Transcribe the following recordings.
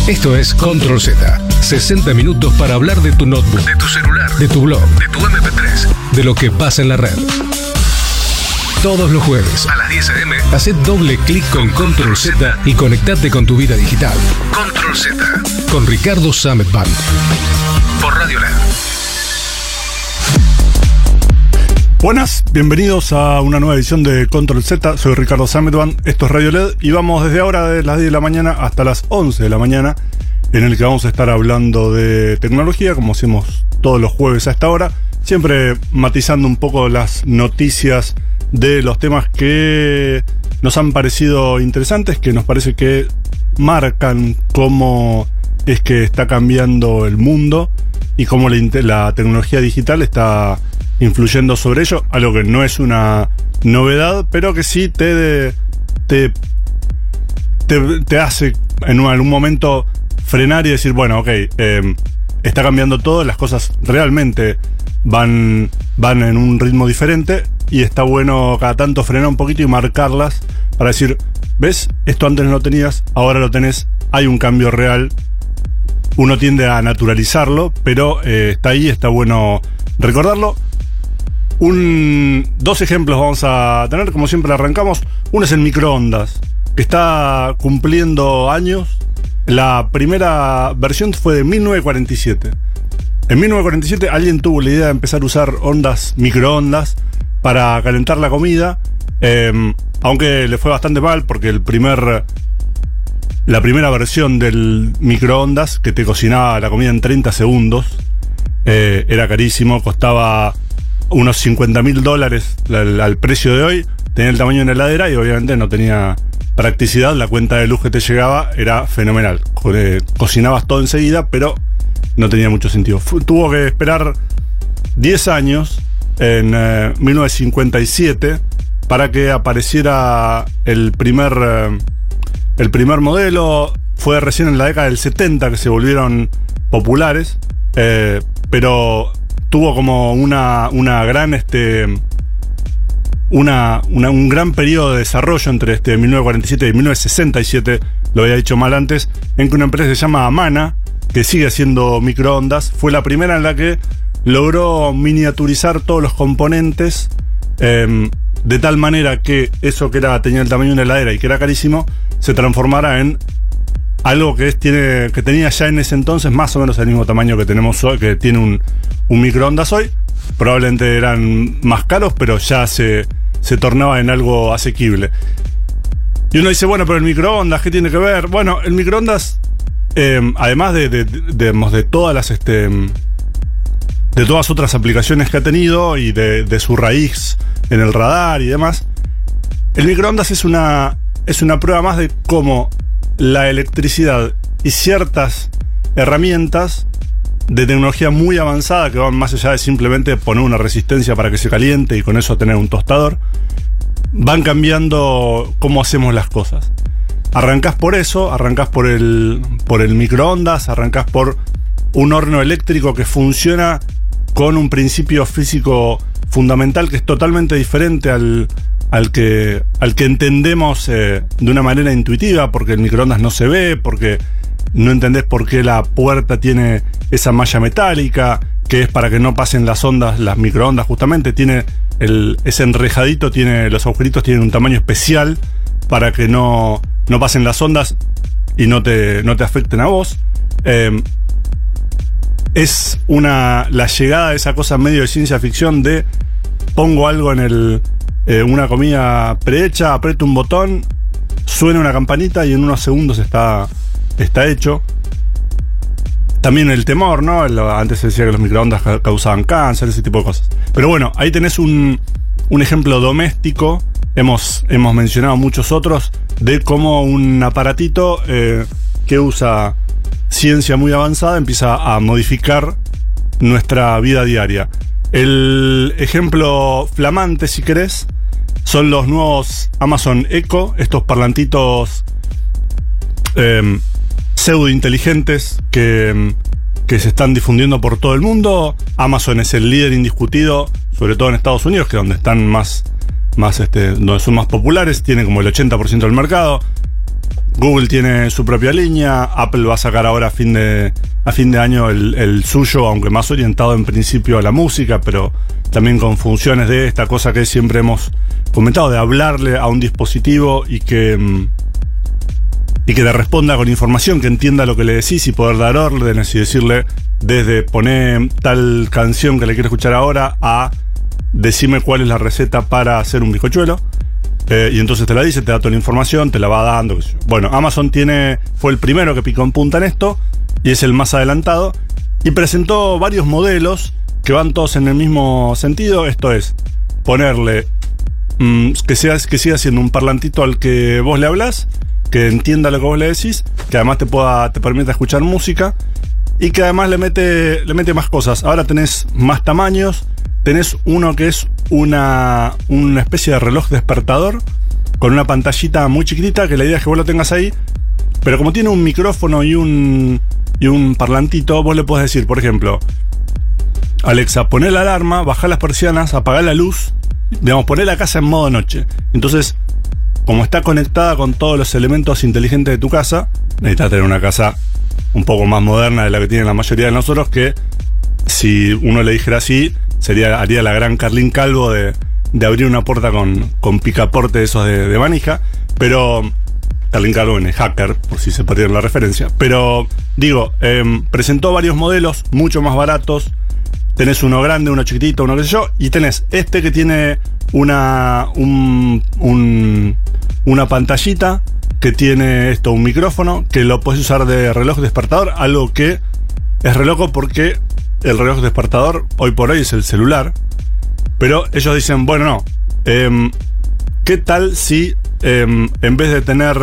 Esto es Control Z. 60 minutos para hablar de tu notebook, de tu celular, de tu blog, de tu MP3, de lo que pasa en la red. Todos los jueves a las 10 a.m. haced doble clic con Control Z y conectate con tu vida digital. Control Z con Ricardo Sametban por Radio LED. Buenas, bienvenidos a una nueva edición de Control Z. Soy Ricardo Sametban, esto es Radio LED y vamos desde ahora de las 10 de la mañana hasta las 11 de la mañana, en el que vamos a estar hablando de tecnología, como hacemos todos los jueves a esta hora, siempre matizando un poco las noticias de los temas que nos han parecido interesantes, que nos parece que marcan cómo es que está cambiando el mundo y cómo la tecnología digital está influyendo sobre ello, algo que no es una novedad, pero que sí te hace en algún momento frenar y decir, bueno, ok, está cambiando todo, las cosas realmente van en un ritmo diferente y está bueno cada tanto frenar un poquito y marcarlas para decir, ¿ves? Esto antes no lo tenías, ahora lo tenés, hay un cambio real. Uno tiende a naturalizarlo, pero está ahí, está bueno recordarlo. Dos ejemplos vamos a tener, como siempre arrancamos. Uno es el microondas, que está cumpliendo años. La primera versión fue de 1947. En 1947 alguien tuvo la idea de empezar a usar microondas para calentar la comida, aunque le fue bastante mal porque la primera versión del microondas, que te cocinaba la comida en 30 segundos, era carísimo, costaba unos $50.000 al precio de hoy, tenía el tamaño de una heladera y obviamente no tenía practicidad, la cuenta de luz que te llegaba era fenomenal, cocinabas todo enseguida, pero no tenía mucho sentido. Tuvo que esperar 10 años, en 1957, para que apareciera el primer modelo. Fue recién en la década del 70 que se volvieron populares, pero tuvo como un gran periodo de desarrollo entre 1947 y 1967, lo había dicho mal antes, en que una empresa que se llama Amana, que sigue haciendo microondas, fue la primera en la que logró miniaturizar todos los componentes, de tal manera que eso que tenía el tamaño de una heladera y que era carísimo, se transformara en algo que tenía ya en ese entonces más o menos el mismo tamaño que tenemos hoy, que tiene un microondas hoy. Probablemente eran más caros, pero ya se tornaba en algo asequible. Y uno dice, bueno, pero el microondas, ¿qué tiene que ver? Bueno, el microondas, además de todas de todas otras aplicaciones que ha tenido y de su raíz en el radar y demás, el microondas es una prueba más de cómo la electricidad y ciertas herramientas de tecnología muy avanzada, que van más allá de simplemente poner una resistencia para que se caliente y con eso tener un tostador, van cambiando cómo hacemos las cosas. Arrancás por eso, arrancás por el microondas, arrancás por un horno eléctrico que funciona con un principio físico fundamental que es totalmente diferente al que entendemos de una manera intuitiva, porque el microondas no se ve, porque no entendés por qué la puerta tiene esa malla metálica, que es para que no pasen las ondas, las microondas justamente, tiene ese enrejadito, los agujeritos tienen un tamaño especial para que no pasen las ondas y no te afecten a vos. Es la llegada de esa cosa medio de ciencia ficción de pongo algo en una comida prehecha, aprieto un botón, suena una campanita y en unos segundos está hecho. También el temor, ¿no? Antes se decía que los microondas causaban cáncer, ese tipo de cosas. Pero bueno, ahí tenés un ejemplo doméstico. Hemos mencionado muchos otros de cómo un aparatito que usa ciencia muy avanzada empieza a modificar nuestra vida diaria. El ejemplo flamante, si querés, son los nuevos Amazon Echo, estos parlantitos pseudo inteligentes que se están difundiendo por todo el mundo. Amazon es el líder indiscutido, sobre todo en Estados Unidos, que es donde están donde son más populares, tienen como el 80% del mercado. Google tiene su propia línea, Apple va a sacar ahora a fin de año el suyo, aunque más orientado en principio a la música, pero también con funciones de esta cosa que siempre hemos comentado, de hablarle a un dispositivo y que te responda con información, que entienda lo que le decís y poder dar órdenes y decirle desde poner tal canción que le quiero escuchar ahora a decime cuál es la receta para hacer un bizcochuelo. Y entonces te la dice, te da toda la información, te la va dando. Bueno, Amazon fue el primero que picó en punta en esto y es el más adelantado y presentó varios modelos que van todos en el mismo sentido. Esto es ponerle que siga siendo un parlantito al que vos le hablás, que entienda lo que vos le decís, que además te permita escuchar música y que además le mete más cosas. Ahora tenés más tamaños, tenés uno que es una especie de reloj despertador con una pantallita muy chiquitita, que la idea es que vos lo tengas ahí, pero como tiene un micrófono y un parlantito, vos le podés decir, por ejemplo, Alexa, poné la alarma, bajá las persianas, apagá la luz, digamos, poné la casa en modo noche. Entonces, como está conectada con todos los elementos inteligentes de tu casa, necesitas tener una casa un poco más moderna de la que tienen la mayoría de nosotros, que si uno le dijera así, haría la gran Carlín Calvo de abrir una puerta con picaporte de esos de manija, pero Carlín Calvo en el hacker, por si se perdieron la referencia. Pero digo, presentó varios modelos mucho más baratos. Tenés uno grande, uno chiquitito, uno qué sé yo, y tenés este que tiene una pantallita, que tiene un micrófono, que lo puedes usar de reloj despertador, algo que es re loco porque el reloj despertador hoy por hoy es el celular, pero ellos dicen, bueno, no, ¿qué tal si en vez de tener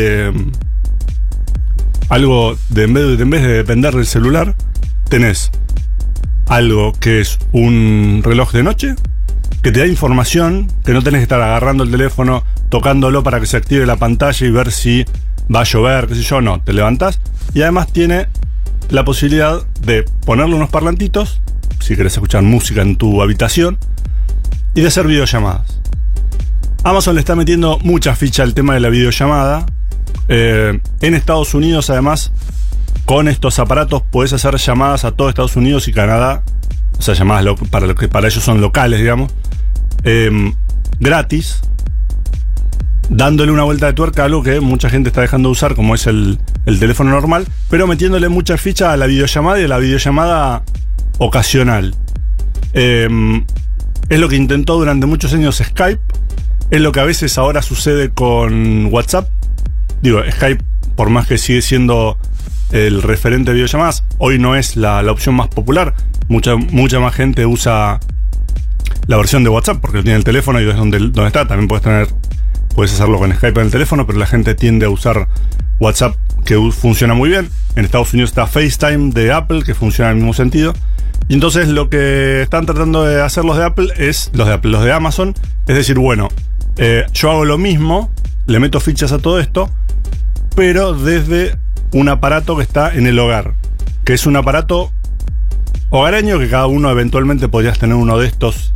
en vez de depender del celular, tenés algo que es un reloj de noche, que te da información, que no tenés que estar agarrando el teléfono, tocándolo para que se active la pantalla y ver si va a llover, qué sé yo? No, te levantás y además tiene la posibilidad de ponerle unos parlantitos, si querés escuchar música en tu habitación, y de hacer videollamadas. Amazon le está metiendo mucha ficha al tema de la videollamada. En Estados Unidos, además, con estos aparatos podés hacer llamadas a todo Estados Unidos y Canadá, o sea, llamadas para ellos son locales, digamos, gratis, dándole una vuelta de tuerca a algo que mucha gente está dejando de usar, como es el teléfono normal, pero metiéndole mucha ficha a la videollamada y a la videollamada ocasional. Es lo que intentó durante muchos años Skype, es lo que a veces ahora sucede con WhatsApp. Digo, Skype, por más que sigue siendo el referente de videollamadas, hoy no es la opción más popular. Mucha más gente usa la versión de WhatsApp porque lo tiene el teléfono y es donde está. También puedes hacerlo con Skype en el teléfono, pero la gente tiende a usar WhatsApp, que funciona muy bien. En Estados Unidos está FaceTime de Apple, que funciona en el mismo sentido. Y entonces lo que están tratando de hacer los de Amazon, es decir, bueno, yo hago lo mismo, le meto fichas a todo esto, pero desde un aparato que está en el hogar, que es un aparato hogareño, que cada uno eventualmente podrías tener uno de estos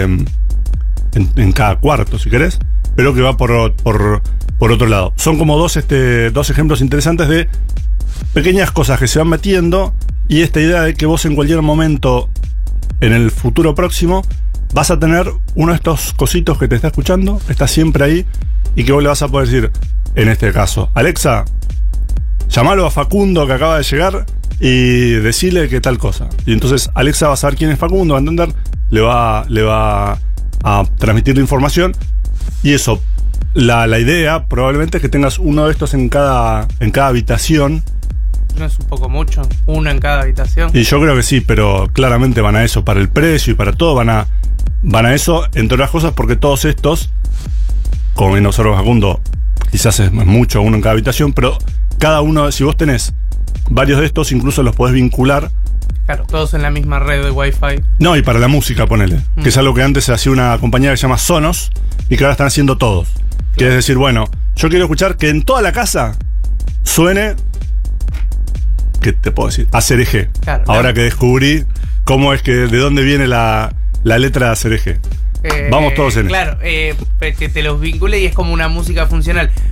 en cada cuarto, si querés, pero que va por otro lado. Son como dos ejemplos interesantes de pequeñas cosas que se van metiendo, y esta idea de que vos en cualquier momento en el futuro próximo vas a tener uno de estos cositos que te está escuchando, está siempre ahí, y que vos le vas a poder decir, en este caso, Alexa, llamalo a Facundo que acaba de llegar y decirle que tal cosa. Y entonces Alexa va a saber quién es Facundo, va a entender, le va a transmitir la información. Y eso, la idea probablemente es que tengas uno de estos en cada habitación. ¿No es un poco mucho? ¿Uno en cada habitación? Y yo creo que sí, pero claramente van a eso, para el precio y para todo, van a eso, entre otras cosas, porque todos estos, como bien observa Facundo, quizás es mucho, uno en cada habitación, pero cada uno, si vos tenés varios de estos, incluso los podés vincular. Claro, todos en la misma red de Wi-Fi. No, y para la música, ponele. Que es algo que antes se hacía una compañía que se llama Sonos y que ahora están haciendo todos. Claro. Que es decir, bueno, yo quiero escuchar que en toda la casa suene, ¿qué te puedo decir? ACRG. Claro, ahora que descubrí cómo es de dónde viene la letra de ACRG. Vamos todos en claro, que te los vincule y es como una música funcional.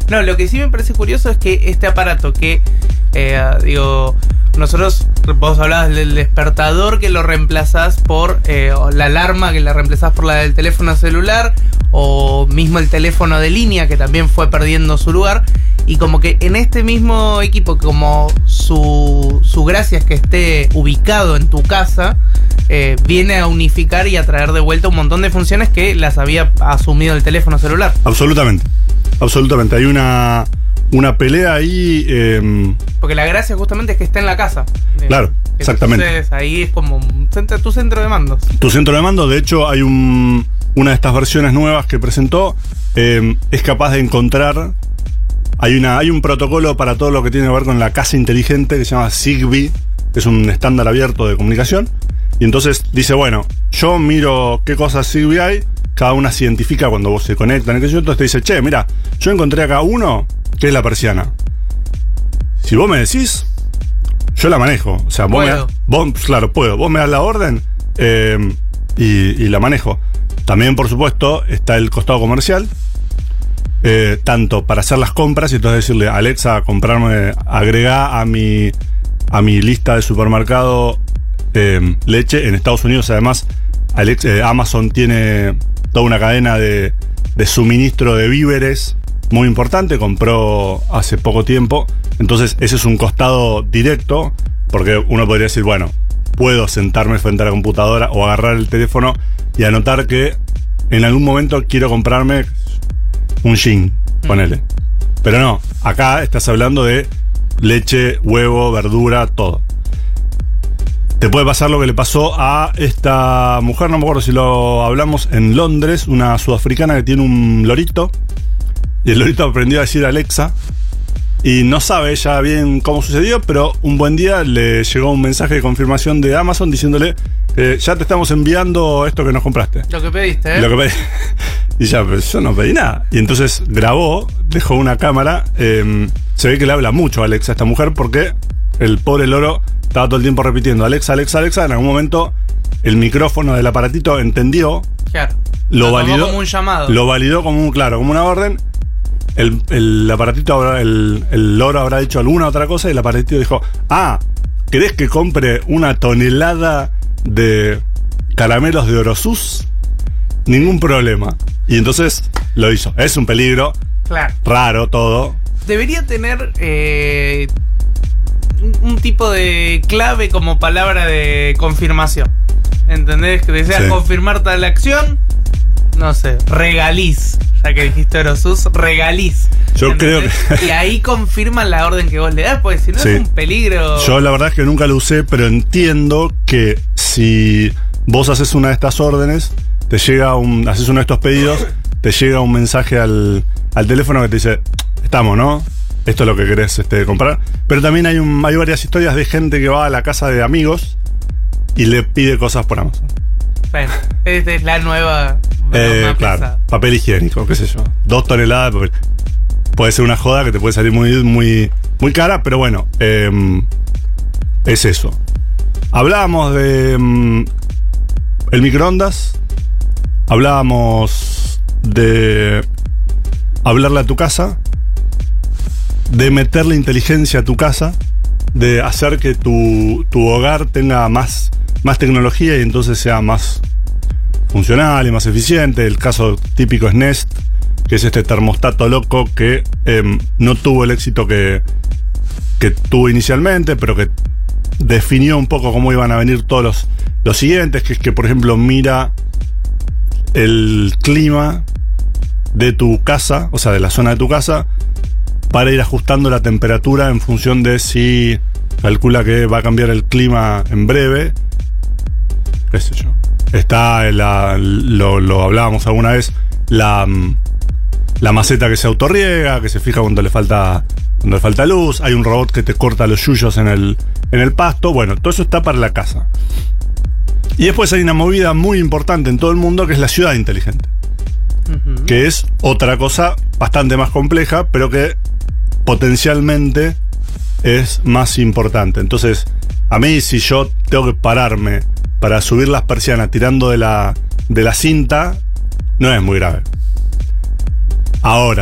No, lo que sí me parece curioso es que este aparato que, nosotros, vos hablabas del despertador que lo reemplazás por o la alarma que la reemplazás por la del teléfono celular, o mismo el teléfono de línea que también fue perdiendo su lugar. Y como que en este mismo equipo, como su gracia es que esté ubicado en tu casa, viene a unificar y a traer de vuelta un montón de funciones que las había asumido el teléfono celular. Absolutamente. Hay una pelea ahí. Porque la gracia justamente es que esté en la casa. Claro, exactamente. Entonces ahí es como tu centro de mandos. Tu centro de mando, de hecho, hay una de estas versiones nuevas que presentó. Es capaz de encontrar. Hay un protocolo para todo lo que tiene que ver con la casa inteligente que se llama Zigbee, que es un estándar abierto de comunicación. Y entonces dice, bueno, yo miro qué cosas Zigbee hay, cada una se identifica cuando vos se conectan, entonces te dice, che, mira, yo encontré acá uno que es la persiana. Si vos me decís, yo la manejo. O sea, claro, puedo. Vos me das la orden y la manejo. También, por supuesto, está el costado comercial. Tanto para hacer las compras y entonces decirle, Alexa, agregá a mi lista de supermercado leche. En Estados Unidos, además, Amazon tiene toda una cadena de suministro de víveres muy importante, compró hace poco tiempo. Entonces ese es un costado directo, porque uno podría decir, bueno, puedo sentarme frente a la computadora o agarrar el teléfono y anotar que en algún momento quiero comprarme un gin, ponele. Pero no, acá estás hablando de leche, huevo, verdura, todo. Te puede pasar lo que le pasó a esta mujer, no me acuerdo si lo hablamos, en Londres, una sudafricana que tiene un lorito, y el lorito aprendió a decir Alexa, y no sabe ella bien cómo sucedió, pero un buen día le llegó un mensaje de confirmación de Amazon diciéndole, ya te estamos enviando esto que nos compraste. Lo que pediste, Lo que pedí. Y ya, pero yo no pedí nada. Y entonces grabó, dejó una cámara, se ve que le habla mucho a Alexa a esta mujer, porque el pobre loro estaba todo el tiempo repitiendo Alexa, Alexa, Alexa. En algún momento el micrófono del aparatito entendió. Claro. Lo validó como un llamado. Lo validó como como una orden. El aparatito, el loro habrá dicho alguna otra cosa y el aparatito dijo, ¿querés que compre una tonelada de caramelos de Orosus? Ningún problema. Y entonces lo hizo. Es un peligro. Claro. Raro todo. Debería tener un tipo de clave como palabra de confirmación. ¿Entendés? Que desea confirmar tal acción. No sé, regaliz. Ya que dijiste Orosus, regaliz. Yo ¿entendés? creo que... Y ahí confirman la orden que vos le das, porque si no es un peligro. Yo la verdad es que nunca lo usé, pero entiendo que si vos haces una de estas órdenes, te llega haces uno de estos pedidos, te llega un mensaje al teléfono que te dice, estamos, ¿no? Esto es lo que querés comprar. Pero también hay varias historias de gente que va a la casa de amigos y le pide cosas por Amazon. Bueno, esta es la nueva. Claro, pesada. Papel higiénico, qué sé yo. 2 toneladas de papel. Puede ser una joda que te puede salir muy, muy, muy cara, pero bueno, es eso. Hablábamos de el microondas. Hablábamos de hablarle a tu casa, de meterle inteligencia a tu casa, de hacer que tu hogar tenga más tecnología y entonces sea más funcional y más eficiente. El caso típico es Nest, que es este termostato loco que no tuvo el éxito que tuvo inicialmente, pero que definió un poco cómo iban a venir todos los siguientes, que es que, por ejemplo, mira el clima de tu casa, o sea, de la zona de tu casa, para ir ajustando la temperatura en función de si calcula que va a cambiar el clima en breve. Qué sé yo. Está lo hablábamos alguna vez, la maceta que se autorriega, que se fija cuando le falta luz. Hay un robot que te corta los yuyos en el pasto. Bueno, todo eso está para la casa. Y después hay una movida muy importante en todo el mundo que es la ciudad inteligente. Uh-huh. Que es otra cosa bastante más compleja, pero que potencialmente es más importante. Entonces, a mí, si yo tengo que pararme para subir las persianas tirando de la cinta, no es muy grave. Ahora,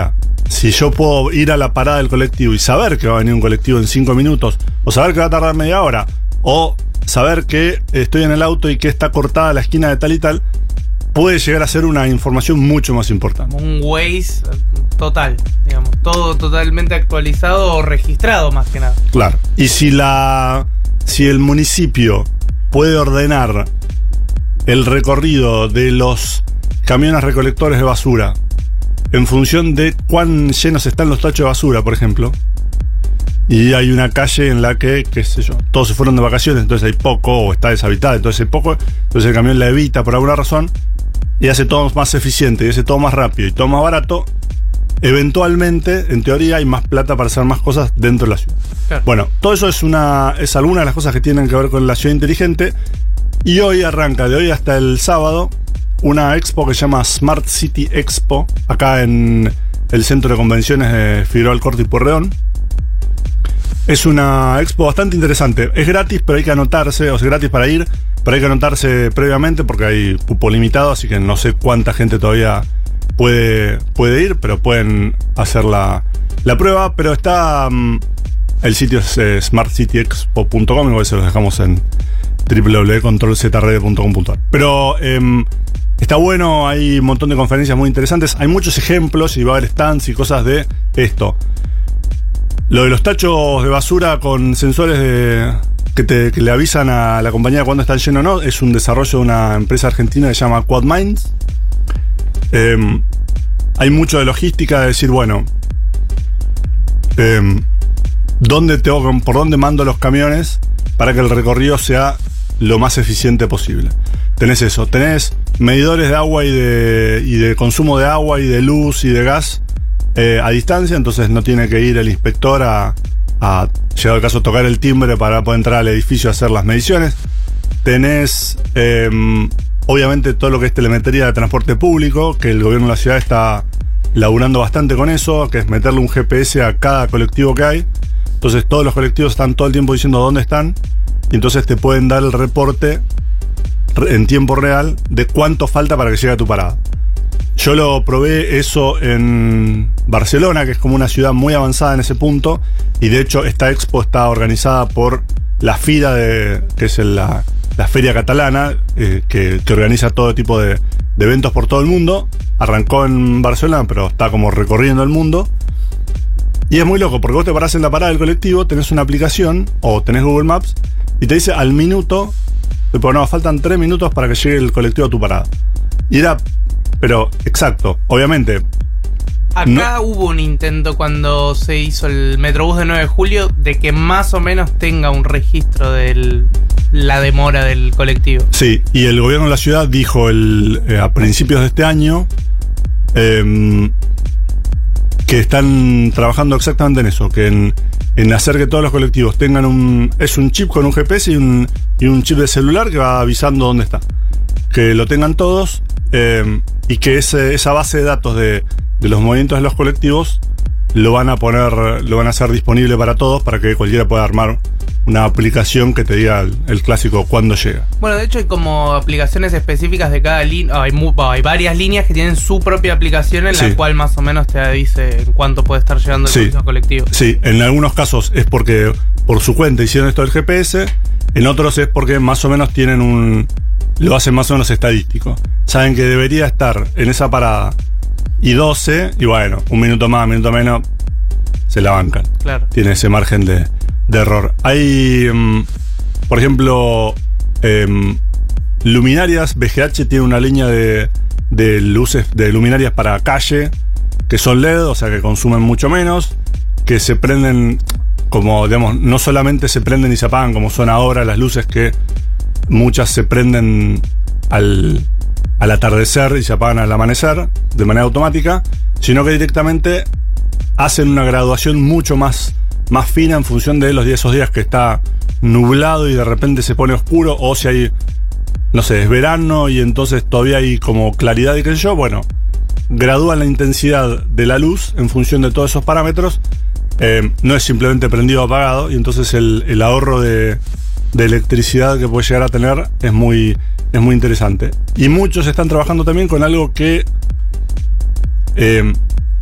si yo puedo ir a la parada del colectivo y saber que va a venir un colectivo en 5 minutos, o saber que va a tardar media hora, o saber que estoy en el auto y que está cortada la esquina de tal y tal, puede llegar a ser una información mucho más importante. Un Waze total, digamos, todo totalmente actualizado o registrado más que nada. Claro. Y si el municipio puede ordenar el recorrido de los camiones recolectores de basura en función de cuán llenos están los tachos de basura, por ejemplo, y hay una calle en la que, qué sé yo, todos se fueron de vacaciones, entonces hay poco, o está deshabitada, entonces hay poco, entonces el camión la evita por alguna razón y hace todo más eficiente, y hace todo más rápido y todo más barato. Eventualmente, en teoría, hay más plata para hacer más cosas dentro de la ciudad. Claro. Bueno, todo eso es alguna de las cosas que tienen que ver con la ciudad inteligente. Y hoy arranca, de hoy hasta el sábado, una expo que se llama Smart City Expo, acá en el Centro de Convenciones de Figueroa Alcorta y Pueyrredón. Es una expo bastante interesante. Es gratis, pero hay que anotarse, o sea, es gratis para ir, pero hay que anotarse previamente porque hay cupo limitado, así que no sé cuánta gente todavía puede ir, pero pueden hacer la prueba. Pero está, el sitio es smartcityexpo.com, igual se los dejamos en www.controlzrd.com.ar. Pero está bueno, hay un montón de conferencias muy interesantes, hay muchos ejemplos y va a haber stands y cosas de esto. Lo de los tachos de basura con sensores que le avisan a la compañía cuando están llenos o no, es un desarrollo de una empresa argentina que se llama Quad Minds. Hay mucho de logística, de decir, bueno, por dónde mando los camiones para que el recorrido sea lo más eficiente posible. Tenés eso, tenés medidores de agua y de consumo de agua y de luz y de gas a distancia, entonces no tiene que ir el inspector a llegado el caso, tocar el timbre para poder entrar al edificio a hacer las mediciones. Tenés obviamente todo lo que es telemetría de transporte público, que el gobierno de la ciudad está laburando bastante con eso, que es meterle un GPS a cada colectivo que hay. Entonces todos los colectivos están todo el tiempo diciendo dónde están, y entonces te pueden dar el reporte en tiempo real de cuánto falta para que llegue a tu parada. Yo lo probé eso en Barcelona, que es como una ciudad muy avanzada en ese punto, y de hecho esta expo está organizada por la FIRA, que es la feria catalana, que organiza todo tipo de eventos por todo el mundo. Arrancó en Barcelona, pero está como recorriendo el mundo. Y es muy loco, porque vos te parás en la parada del colectivo, tenés una aplicación, o tenés Google Maps, y te dice al minuto, tipo, no, faltan 3 minutos para que llegue el colectivo a tu parada. Y era, pero exacto, obviamente. Acá hubo un intento cuando se hizo el Metrobús de 9 de julio de que más o menos tenga un registro de la demora del colectivo. Sí, y el gobierno de la ciudad dijo a principios de este año que están trabajando exactamente en eso, que en hacer que todos los colectivos tengan es un chip con un GPS y un chip de celular que va avisando dónde está. Que lo tengan todos y que esa base de datos de los movimientos de los colectivos lo van a hacer disponible para todos, para que cualquiera pueda armar una aplicación que te diga el clásico cuándo llega. Bueno, de hecho hay como aplicaciones específicas de cada línea. Hay varias líneas que tienen su propia aplicación en la cual más o menos te dice en cuánto puede estar llegando el colectivo. Sí, en algunos casos es porque por su cuenta hicieron esto del GPS, en otros es porque más o menos lo hacen más o menos estadístico. Saben que debería estar en esa parada y 12, y bueno, un minuto más, un minuto menos, se la bancan. Claro. Tiene ese margen de error. Hay, por ejemplo, luminarias. BGH tiene una línea de luces, de luminarias para calle, que son LED, o sea que consumen mucho menos, que se prenden, como digamos, no solamente se prenden y se apagan como son ahora las luces, que muchas se prenden al atardecer y se apagan al amanecer de manera automática, sino que directamente hacen una graduación mucho más fina en función de esos días que está nublado y de repente se pone oscuro, o si hay, no sé, es verano y entonces todavía hay como claridad y qué sé yo. Bueno, gradúan la intensidad de la luz en función de todos esos parámetros. No es simplemente prendido o apagado, y entonces el ahorro de electricidad que puede llegar a tener es muy interesante. Y muchos están trabajando también con algo que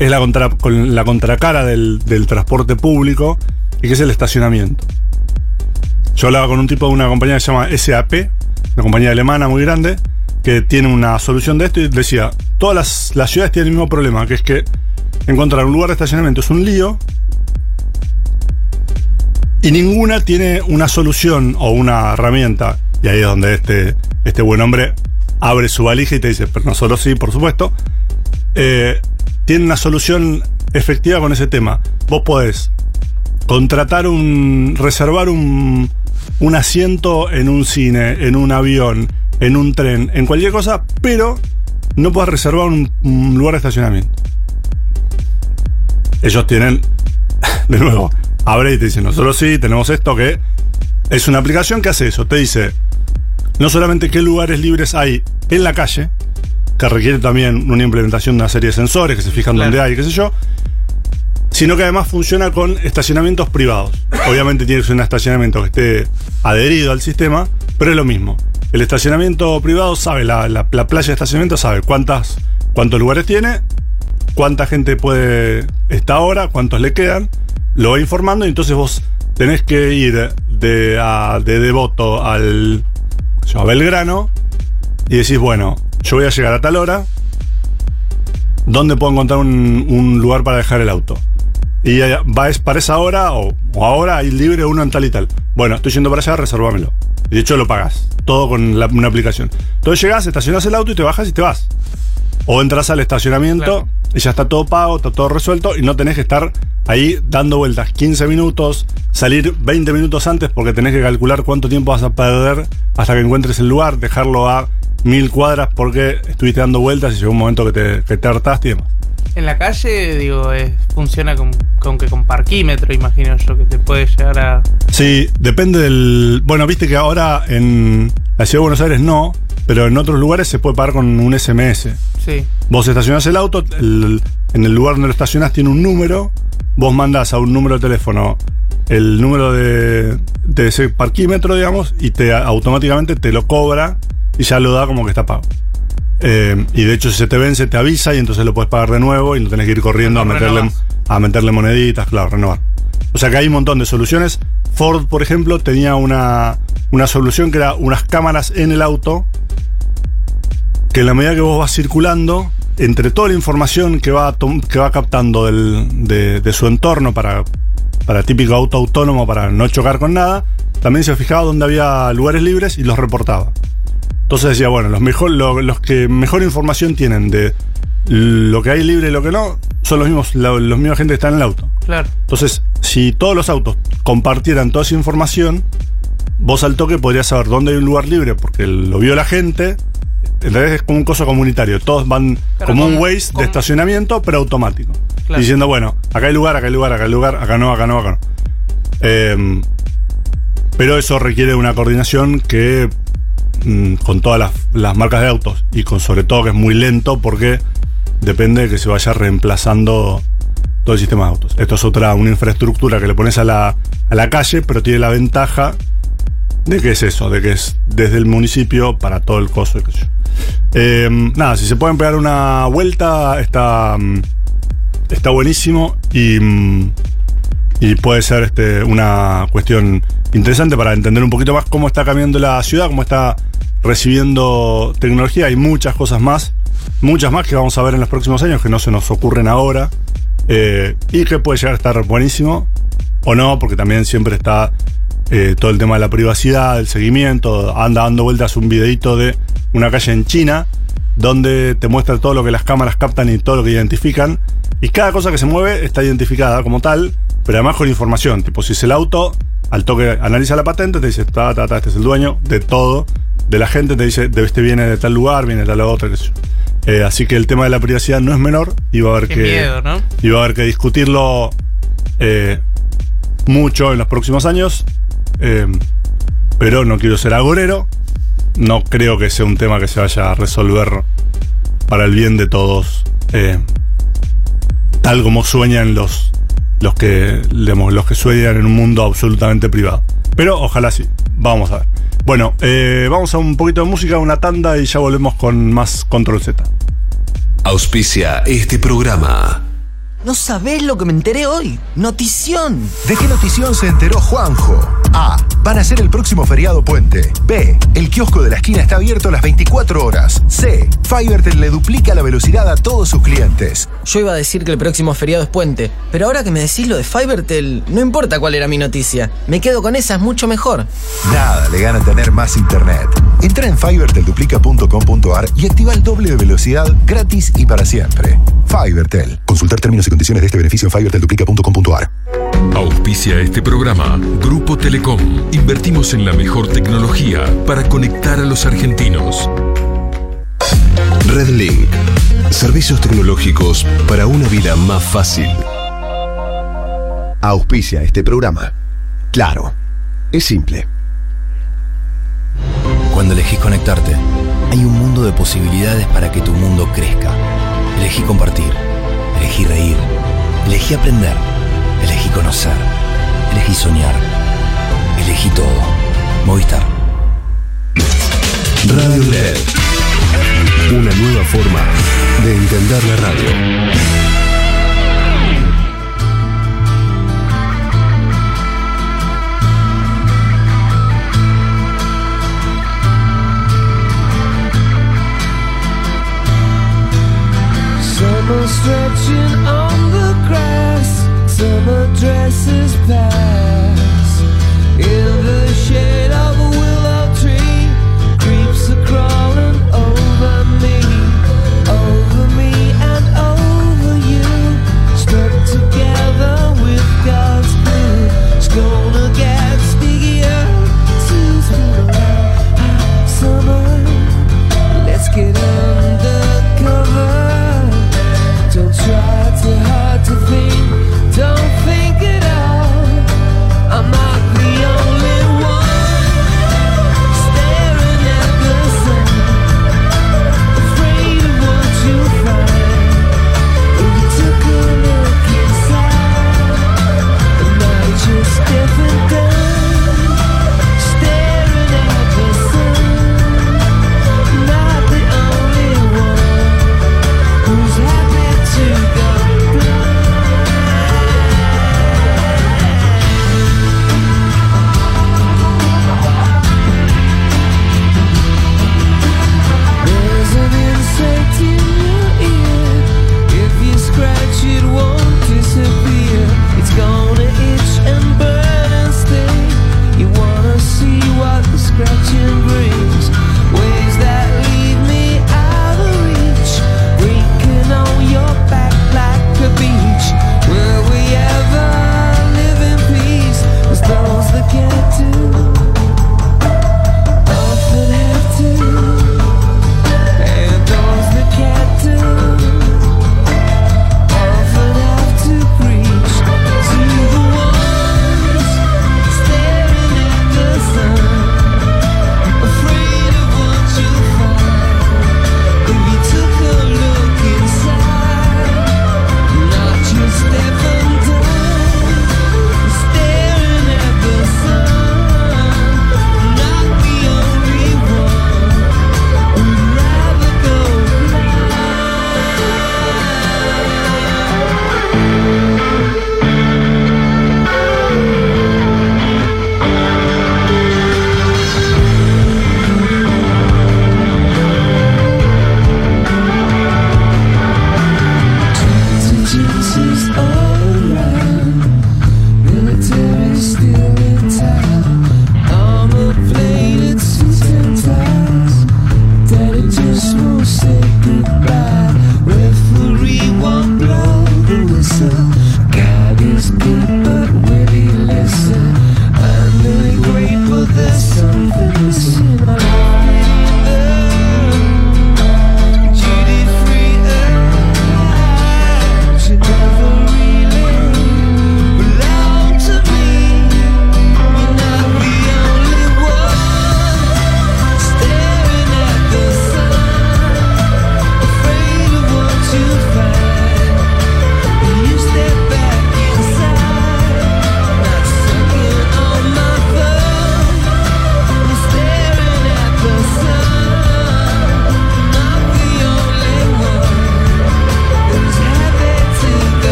es la contracara del transporte público y que es el estacionamiento. Yo hablaba con un tipo de una compañía que se llama SAP, una compañía alemana muy grande, que tiene una solución de esto y decía, todas las ciudades tienen el mismo problema, que es que encontrar un lugar de estacionamiento es un lío y ninguna tiene una solución o una herramienta. Y ahí es donde este buen hombre abre su valija y te dice, pero nosotros sí, por supuesto, tiene una solución efectiva con ese tema. Vos podés reservar un asiento en un cine, en un avión, en un tren, en cualquier cosa, pero no podés reservar un lugar de estacionamiento. Ellos tienen, de nuevo, abre y te dicen, nosotros sí, tenemos esto, que es una aplicación que hace eso, te dice no solamente qué lugares libres hay en la calle, que requiere también una implementación de una serie de sensores que se fijan dónde hay, qué sé yo, sino que además funciona con estacionamientos privados. Obviamente tiene que ser un estacionamiento que esté adherido al sistema, pero es lo mismo. El estacionamiento privado sabe, la playa de estacionamiento sabe cuántos lugares tiene, cuánta gente puede estar ahora, cuántos le quedan, lo va informando y entonces vos tenés que ir de Devoto a Belgrano y decís, bueno, yo voy a llegar a tal hora, ¿dónde puedo encontrar un lugar para dejar el auto? Y vas para esa hora o ahora hay libre uno en tal y tal. Bueno, estoy yendo para allá, reservámelo. Y de hecho lo pagás, todo con una aplicación. Entonces llegás, estacionás el auto y te bajas y te vas. O entras al estacionamiento y ya está todo pago, está todo resuelto y no tenés que estar ahí dando vueltas 15 minutos, salir 20 minutos antes porque tenés que calcular cuánto tiempo vas a perder hasta que encuentres el lugar, dejarlo a 1000 cuadras porque estuviste dando vueltas y llegó un momento que te hartaste y demás. En la calle, digo, funciona con parquímetro, imagino yo, que te puede llegar a... Sí, depende del... Bueno, viste que ahora en la Ciudad de Buenos Aires no, pero en otros lugares se puede pagar con un SMS. Sí. Vos estacionás el auto, en el lugar donde lo estacionás tiene un número, vos mandás a un número de teléfono el número de ese parquímetro, digamos, y automáticamente te lo cobra y ya lo da como que está pago. Y de hecho si se te vence te avisa y entonces lo puedes pagar de nuevo y no tenés que ir corriendo a meterle moneditas, claro, renovar. O sea que hay un montón de soluciones. Ford, por ejemplo, tenía una solución que era unas cámaras en el auto que en la medida que vos vas circulando, entre toda la información que va captando de su entorno para típico auto autónomo, para no chocar con nada, también se fijaba dónde había lugares libres y los reportaba. Entonces decía, bueno, los que mejor información tienen de lo que hay libre y lo que no, son los mismos gente que está en el auto. Claro. Entonces, si todos los autos compartieran toda esa información, vos al toque podrías saber dónde hay un lugar libre, porque lo vio la gente. Entonces es como un coso comunitario. Todos van como un Waze de estacionamiento, pero automático. Claro. Diciendo, bueno, acá hay lugar, acá hay lugar, acá hay lugar, acá no, acá no, acá no. Pero eso requiere una coordinación que con todas las marcas de autos y sobre todo que es muy lento porque depende de que se vaya reemplazando todo el sistema de autos. Esto es una infraestructura que le pones a la calle, pero tiene la ventaja de que es eso, de que es desde el municipio para todo el coso. Nada, si se pueden pegar una vuelta está buenísimo y puede ser una cuestión interesante para entender un poquito más cómo está cambiando la ciudad, cómo está recibiendo tecnología. Hay muchas cosas más, muchas más que vamos a ver en los próximos años que no se nos ocurren ahora y que puede llegar a estar buenísimo o no, porque también siempre está todo el tema de la privacidad, el seguimiento. Anda dando vueltas un videito de una calle en China donde te muestra todo lo que las cámaras captan y todo lo que identifican, y cada cosa que se mueve está identificada como tal, pero además con información, tipo si es el auto, al toque analiza la patente, te dice este es el dueño de todo, de la gente, te dice este viene de tal lugar, viene de tal otro, qué sé yo. Así que el tema de la privacidad no es menor y va a haber miedo, ¿no? Y va a haber que discutirlo mucho en los próximos años, pero no quiero ser agorero, no creo que sea un tema que se vaya a resolver para el bien de todos, tal como sueñan los que sueñan en un mundo absolutamente privado. Pero ojalá sí, vamos a ver. Bueno, vamos a un poquito de música, una tanda y ya volvemos con más Control Z. Auspicia este programa. No sabés lo que me enteré hoy. Notición. ¿De qué notición se enteró Juanjo? A. Van a ser el próximo feriado puente. B. El kiosco de la esquina está abierto las 24 horas. C. Fivertel le duplica la velocidad a todos sus clientes. Yo iba a decir que el próximo feriado es puente, pero ahora que me decís lo de Fivertel, no importa cuál era mi noticia. Me quedo con esa, es mucho mejor. Nada le gana tener más internet. Entra en fivertelduplica.com.ar y activa el doble de velocidad gratis y para siempre. Fivertel. Consultar términos y condiciones de este beneficio en fivertelduplica.com.ar. Auspicia este programa Grupo Telecom. Invertimos en la mejor tecnología para conectar a los argentinos. Redlink. Servicios tecnológicos para una vida más fácil. Auspicia este programa. Claro, es simple. Cuando elegís conectarte, hay un mundo de posibilidades para que tu mundo crezca. Elegí compartir, elegí reír, elegí aprender, elegí conocer, elegí soñar, elegí todo. Movistar. Radio LED. Una nueva forma de entender la radio. Summer stretching on the grass, summer dresses pass. In the shade of a willow tree, creeps are crawling over me and over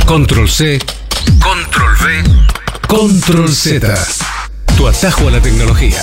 Control C, Control V, Control Z. Tu atajo a la tecnología.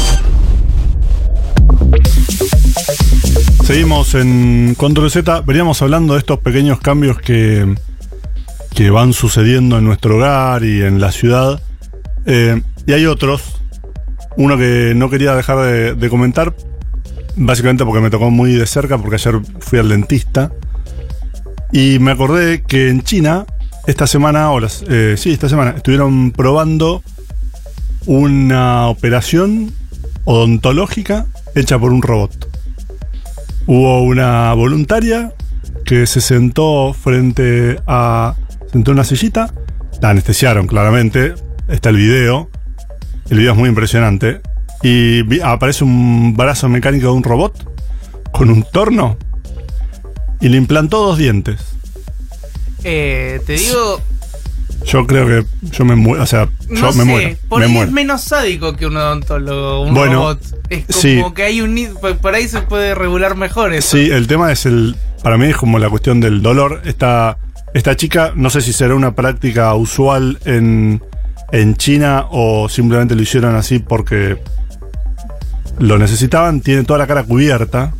Seguimos en Control Z. Veníamos hablando de estos pequeños cambios que van sucediendo en nuestro hogar y en la ciudad. Y hay otros. Uno que no quería dejar de comentar, básicamente porque me tocó muy de cerca, porque ayer fui al dentista. Y me acordé que en China, esta semana, estuvieron probando una operación odontológica hecha por un robot. Hubo una voluntaria que se sentó frente a una sillita, la anestesiaron claramente, está el video es muy impresionante, y aparece un brazo mecánico de un robot con un torno y le implantó 2 dientes. Te digo... Yo creo que yo me muero, o sea, no yo me sé, muero. por me ahí muero. es menos sádico que un odontólogo, un Bueno, robot. Es como sí. que hay por ahí se puede regular mejor eso. Sí, el tema es para mí es como la cuestión del dolor. Esta chica, no sé si será una práctica usual en China o simplemente lo hicieron así porque lo necesitaban. Tiene toda la cara cubierta.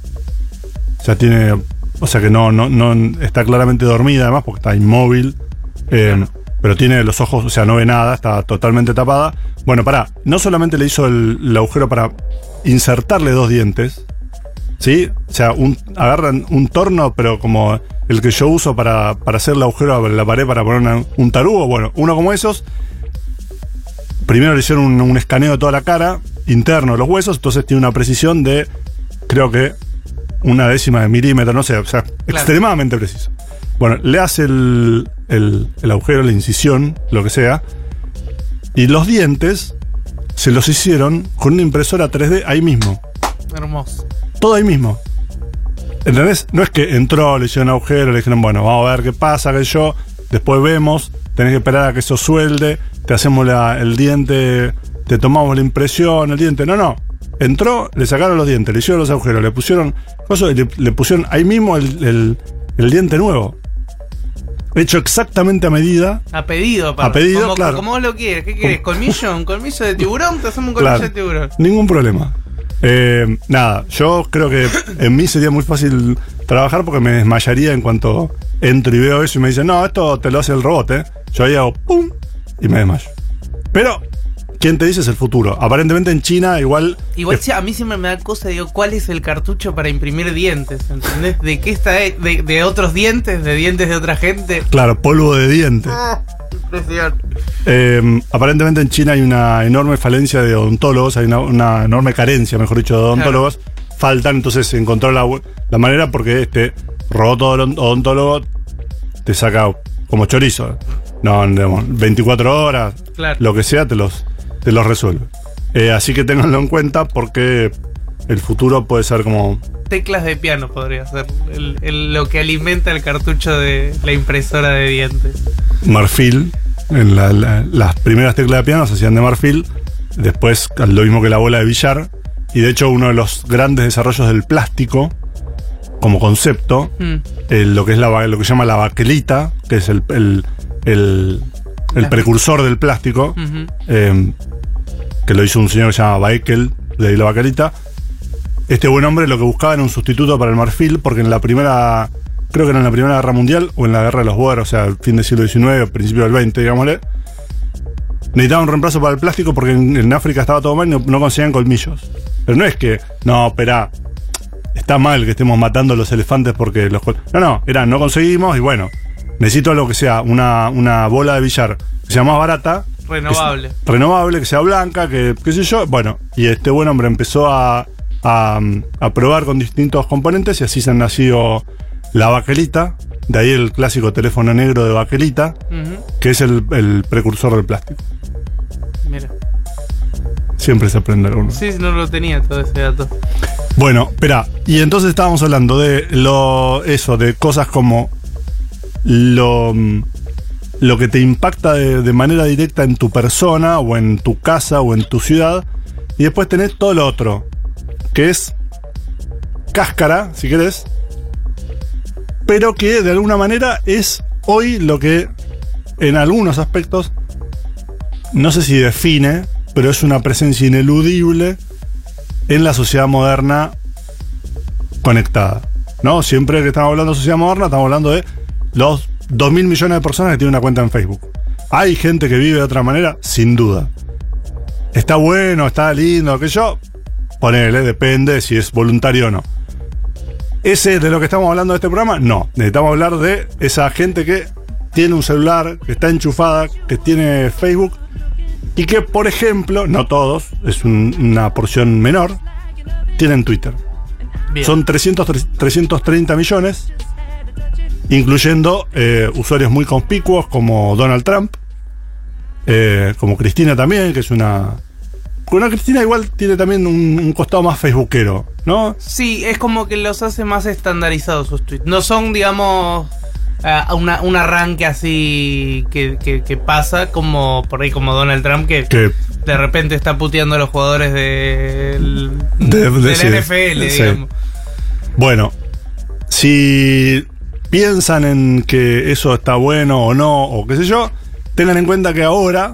O sea que no está claramente dormida además porque está inmóvil. Claro. Pero tiene los ojos, o sea, no ve nada, está totalmente tapada. Bueno, no solamente le hizo el agujero para insertarle 2 dientes, ¿sí? O sea, agarran un torno, pero como el que yo uso para hacer el agujero en la pared para poner un tarugo. Bueno, uno como esos. Primero le hicieron un escaneo de toda la cara, interno de los huesos, entonces tiene una precisión de, creo que, 1/10 de milímetro, no sé, o sea, claro, extremadamente preciso. Bueno, le hace el agujero, la incisión, lo que sea, y los dientes se los hicieron con una impresora 3D ahí mismo. Hermoso. Todo ahí mismo. ¿Entendés? No es que entró, le hicieron agujero, le dijeron, bueno, vamos a ver qué pasa, que después vemos, tenés que esperar a que eso suelde, te hacemos el diente, te tomamos la impresión, el diente. No. Entró, le sacaron los dientes, le hicieron los agujeros, le pusieron cosas y le pusieron ahí mismo el diente nuevo. Hecho exactamente a medida. A pedido, claro. Como vos lo quieres. ¿Qué querés? ¿Colmillo? ¿Un colmillo de tiburón? Te hacemos un colmillo de tiburón. Ningún problema. Nada, yo creo que en mí sería muy fácil trabajar porque me desmayaría en cuanto entro y veo eso y me dicen, no, esto te lo hace el robot, ¿eh? Yo ahí hago pum y me desmayo. Pero, ¿quién te dice es el futuro? Aparentemente en China igual a mí siempre me da cosa, digo, ¿cuál es el cartucho para imprimir dientes? ¿Entendés? ¿De qué está? ¿De otros dientes? ¿De dientes de otra gente? Claro, polvo de dientes. Impresionante. Aparentemente en China hay una enorme falencia de odontólogos, hay una enorme carencia, mejor dicho, de odontólogos. Claro. Faltan, entonces se encontró la manera porque este robot odontólogo te saca como chorizo. No, 24 horas, claro, lo que sea, te los resuelve. Así que ténganlo en cuenta porque el futuro puede ser como... Teclas de piano podría ser lo que alimenta el cartucho de la impresora de dientes. Marfil, en las primeras teclas de piano se hacían de marfil, después lo mismo que la bola de billar, y de hecho uno de los grandes desarrollos del plástico como concepto, lo que se llama la baquelita, que es el precursor del plástico, que lo hizo un señor que se llama Baekel, de ahí la baquelita. Este buen hombre lo que buscaba era un sustituto para el marfil, porque creo que era en la Primera Guerra Mundial o en la Guerra de los Boers, o sea, el fin del siglo XIX, principio del XX, digámosle, necesitaba un reemplazo para el plástico porque en África estaba todo mal y no conseguían colmillos. Pero no es que, no, espera, está mal que estemos matando a los elefantes porque los... No conseguimos y bueno, necesito algo que sea una bola de billar que sea más barata. Renovable, que sea blanca, que qué sé yo. Bueno, y este buen hombre empezó a probar con distintos componentes y así se han nacido la baquelita, de ahí el clásico teléfono negro de baquelita, que es el precursor del plástico. Mira. Siempre se aprende alguno. Sí, no lo tenía todo ese dato. Bueno, espera, y entonces estábamos hablando de de cosas como lo que te impacta de manera directa en tu persona o en tu casa o en tu ciudad, y después tenés todo lo otro, que es cáscara, si querés, pero que de alguna manera es hoy lo que en algunos aspectos, no sé si define, pero es una presencia ineludible en la sociedad moderna conectada, ¿no? Siempre que estamos hablando de sociedad moderna, estamos hablando de los 2.000 millones de personas que tienen una cuenta en Facebook. ¿Hay gente que vive de otra manera? Sin duda. ¿Está bueno, está lindo, qué sé yo? Ponele, depende si es voluntario o no. ¿Ese de lo que estamos hablando de este programa? No. Necesitamos hablar de esa gente que tiene un celular, que está enchufada, que tiene Facebook y que, por ejemplo, no todos, es una porción menor, tienen Twitter. Bien. Son 330 millones, incluyendo usuarios muy conspicuos como Donald Trump, como Cristina también, que es una... Bueno, Cristina igual tiene también un costado más facebookero, ¿no? Sí, es como que los hace más estandarizados sus tweets. No son, digamos, un arranque así que pasa como por ahí como Donald Trump que de repente está puteando a los jugadores de la NFL, digamos. Bueno, si piensan en que eso está bueno o no, o qué sé yo, tengan en cuenta que ahora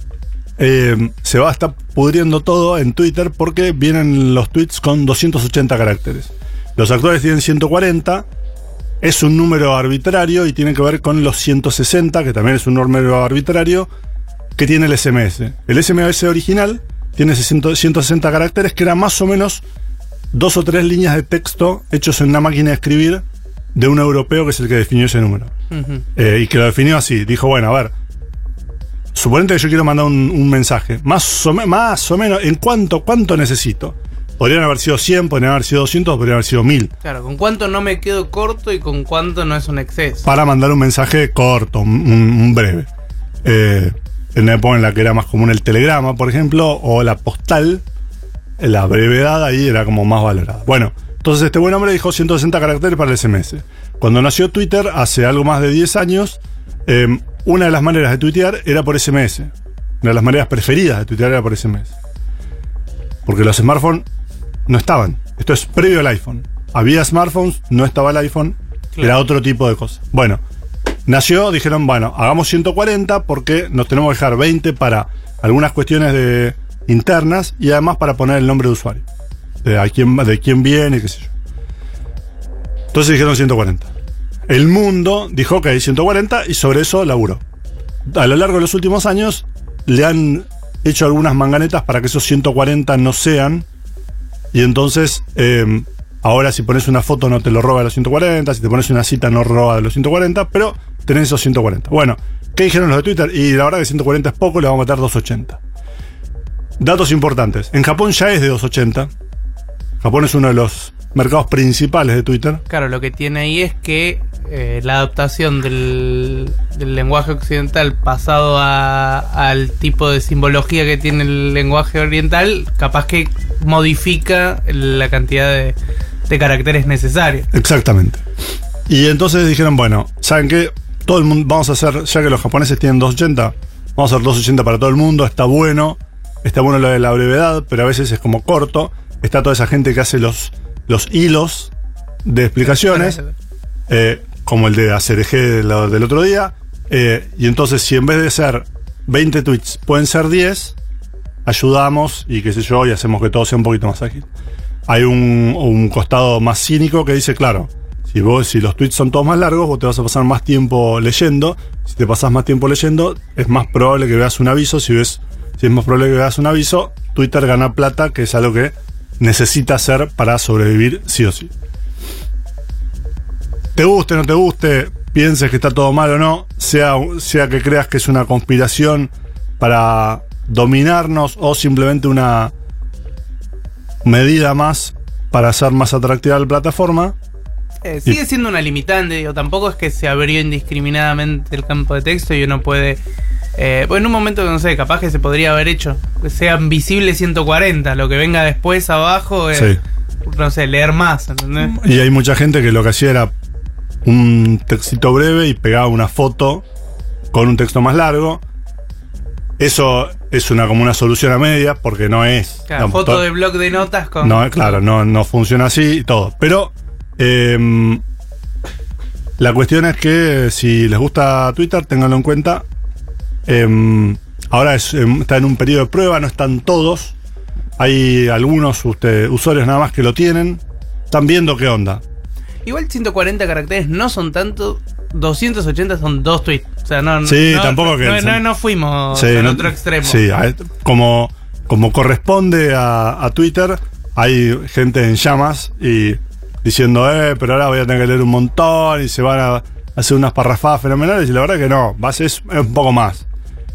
se va a estar pudriendo todo en Twitter porque vienen los tweets con 280 caracteres. Los actuales tienen 140. Es un número arbitrario y tiene que ver con los 160, que también es un número arbitrario, que tiene el SMS. El SMS original tiene 160 caracteres, que era más o menos 2 o 3 líneas de texto hechos en una máquina de escribir de un europeo que es el que definió ese número. Y que lo definió así. Dijo, bueno, a ver, suponete que yo quiero mandar un mensaje. Más o menos, ¿en cuánto necesito? Podrían haber sido 100, podrían haber sido 200, podrían haber sido 1000. Claro, ¿con cuánto no me quedo corto y con cuánto no es un exceso? Para mandar un mensaje corto, un breve. En una época en la que era más común el telegrama, por ejemplo, o la postal, la brevedad ahí era como más valorada. Bueno, entonces este buen hombre dijo 160 caracteres para el SMS. Cuando nació Twitter, hace algo más de 10 años, una de las maneras de tuitear era por SMS. Una de las maneras preferidas de tuitear era por SMS. Porque los smartphones no estaban. Esto es previo al iPhone. Había smartphones, no estaba el iPhone, claro. Era otro tipo de cosa. Bueno, nació, dijeron, bueno, hagamos 140 porque nos tenemos que dejar 20 para algunas cuestiones internas y además para poner el nombre de usuario. De quién viene, qué sé yo. Entonces dijeron 140. El mundo dijo que hay 140 y sobre eso laburó. A lo largo de los últimos años le han hecho algunas manganetas para que esos 140 no sean. Y entonces, ahora si pones una foto no te lo roba de los 140, si te pones una cita no roba de los 140, pero tenés esos 140. Bueno, ¿qué dijeron los de Twitter? Y la verdad que 140 es poco, le vamos a meter 280. Datos importantes. En Japón ya es de 280. Japón es uno de los mercados principales de Twitter. Claro, lo que tiene ahí es que la adaptación del lenguaje occidental pasado al tipo de simbología que tiene el lenguaje oriental, capaz que modifica la cantidad de caracteres necesarios. Exactamente. Y entonces dijeron, bueno, ¿saben qué? Todo el mundo, vamos a hacer, ya que los japoneses tienen 280, vamos a hacer 280 para todo el mundo, está bueno lo de la brevedad, pero a veces es como corto. Está toda esa gente que hace los hilos de explicaciones, como el de ACRG del otro día, y entonces si en vez de ser 20 tweets pueden ser 10, ayudamos y qué sé yo, y hacemos que todo sea un poquito más ágil. Hay un costado más cínico que dice, claro, si los tweets son todos más largos, vos te vas a pasar más tiempo leyendo. Si te pasás más tiempo leyendo, es más probable que veas un aviso. Si es más probable que veas un aviso, Twitter gana plata, que es algo que necesita hacer para sobrevivir sí o sí. Te guste, no te guste, pienses que está todo mal o no, sea que creas que es una conspiración para dominarnos o simplemente una medida más para hacer más atractiva la plataforma. Sigue siendo una limitante, digo, tampoco es que se abrió indiscriminadamente el campo de texto y uno puede... pues en un momento, no sé, capaz que se podría haber hecho que sean visibles 140, lo que venga después abajo es, sí, no sé, leer más, ¿entendés? Y hay mucha gente que lo que hacía era un textito breve y pegaba una foto con un texto más largo. Eso es como una solución a medias, porque no es... Claro, foto de blog de notas con... No, claro, no funciona así y todo. Pero la cuestión es que si les gusta Twitter, ténganlo en cuenta. Ahora está en un periodo de prueba, no están todos. Hay algunos usuarios nada más que lo tienen. Están viendo qué onda. Igual 140 caracteres no son tanto, 280 son 2 tweets. O sea, tampoco que... No fuimos al otro extremo. Sí, como corresponde a Twitter, hay gente en llamas y diciendo, pero ahora voy a tener que leer un montón y se van a hacer unas parrafadas fenomenales, y la verdad que no, es un poco más.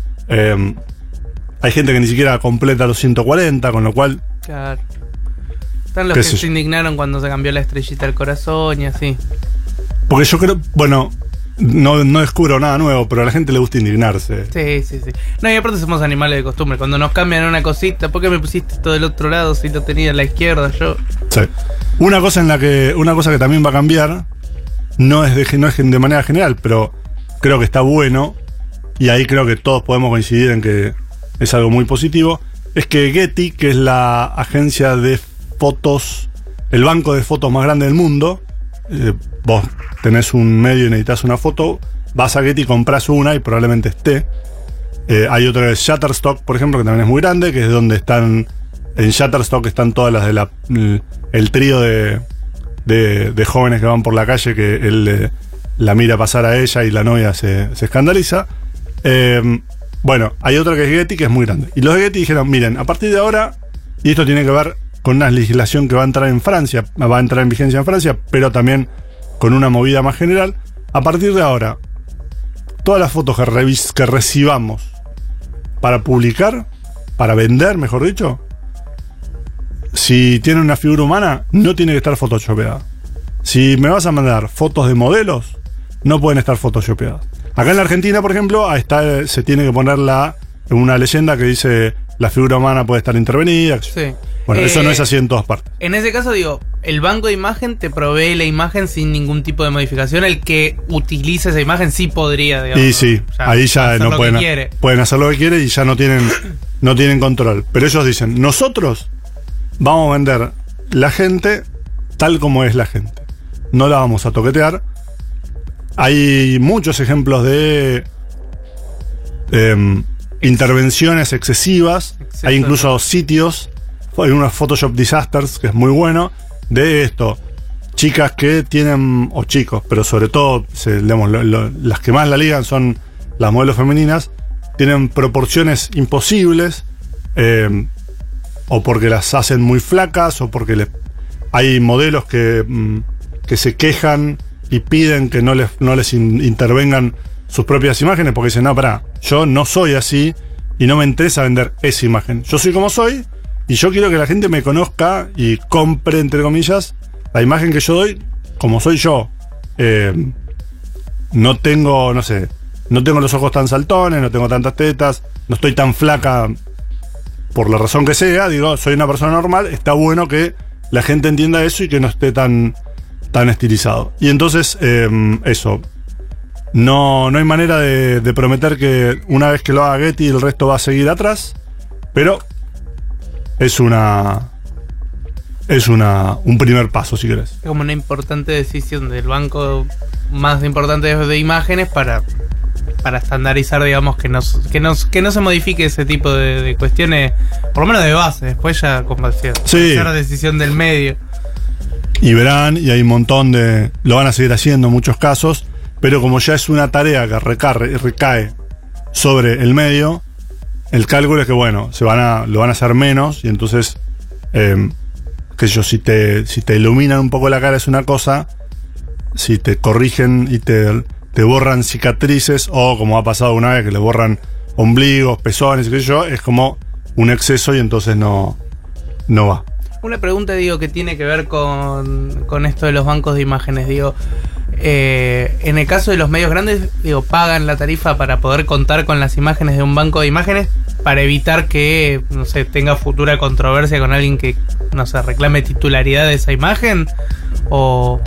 Hay gente que ni siquiera completa los 140, con lo cual... Claro. Están los que se indignaron cuando se cambió la estrellita del corazón y así. Porque yo creo, bueno, no descubro nada nuevo, pero a la gente le gusta indignarse. Sí. No, y aparte somos animales de costumbre. Cuando nos cambian una cosita, ¿por qué me pusiste esto del otro lado si lo tenía a la izquierda yo? Sí. Una cosa que también va a cambiar, no es de manera general, pero creo que está bueno, y ahí creo que todos podemos coincidir en que es algo muy positivo, es que Getty, que es la agencia de fotos, el banco de fotos más grande del mundo, vos tenés un medio y necesitas una foto, vas a Getty, compras una y probablemente esté. Hay otra que es Shutterstock, por ejemplo, que también es muy grande, que es donde están, en Shutterstock están todas las de el trío de jóvenes que van por la calle, que él la mira pasar a ella y la novia se escandaliza. Bueno, hay otra que es Getty, que es muy grande. Y los de Getty dijeron, miren, a partir de ahora, y esto tiene que ver con una legislación que va a entrar en Francia, va a entrar en vigencia en Francia, pero también con una movida más general. A partir de ahora, todas las fotos que recibamos para publicar, para vender, mejor dicho, si tiene una figura humana, no tiene que estar photoshopeada. Si me vas a mandar fotos de modelos, no pueden estar photoshopeadas. Acá en la Argentina, por ejemplo, se tiene que poner una leyenda que dice la figura humana puede estar intervenida. Sí. Bueno, eso no es así en todas partes. En ese caso, digo, el banco de imagen te provee la imagen sin ningún tipo de modificación. El que utilice esa imagen sí podría, digamos. Y sí, ahí ya no pueden hacer lo que quiere y ya no tienen control. Pero ellos dicen, nosotros vamos a vender la gente tal como es la gente. No la vamos a toquetear. Hay muchos ejemplos de intervenciones excesivas. Hay incluso sitios, hay unos Photoshop Disasters, que es muy bueno, de esto. Chicas que tienen, o chicos, pero sobre todo, las que más la ligan son las modelos femeninas, tienen proporciones imposibles, o porque las hacen muy flacas, o porque hay modelos que se quejan y piden que no les intervengan sus propias imágenes, porque dicen, no, pará, yo no soy así y no me interesa vender esa imagen. Yo soy como soy y yo quiero que la gente me conozca y compre, entre comillas, la imagen que yo doy como soy yo. No tengo los ojos tan saltones, no tengo tantas tetas, no estoy tan flaca por la razón que sea, digo, soy una persona normal, está bueno que la gente entienda eso y que no esté tan estilizado. Y entonces, eso. No hay manera de prometer que una vez que lo haga Getty el resto va a seguir atrás, pero es un primer paso, si querés. Es como una importante decisión del banco más importante de imágenes para estandarizar, digamos, que no se modifique ese tipo de cuestiones, por lo menos de base. Después ya como ser decisión del medio. Y verán, y hay un montón lo van a seguir haciendo en muchos casos, pero como ya es una tarea que recae sobre el medio, el cálculo es que, bueno, lo van a hacer menos, y entonces, qué sé yo, si te iluminan un poco la cara es una cosa, si te corrigen y te borran cicatrices, o como ha pasado una vez que le borran ombligos, pezones, qué sé yo, es como un exceso y entonces no va. Una pregunta, digo, que tiene que ver con esto de los bancos de imágenes, digo, en el caso de los medios grandes, digo, pagan la tarifa para poder contar con las imágenes de un banco de imágenes para evitar que, no sé, tenga futura controversia con alguien que, no sé, reclame titularidad de esa imagen, o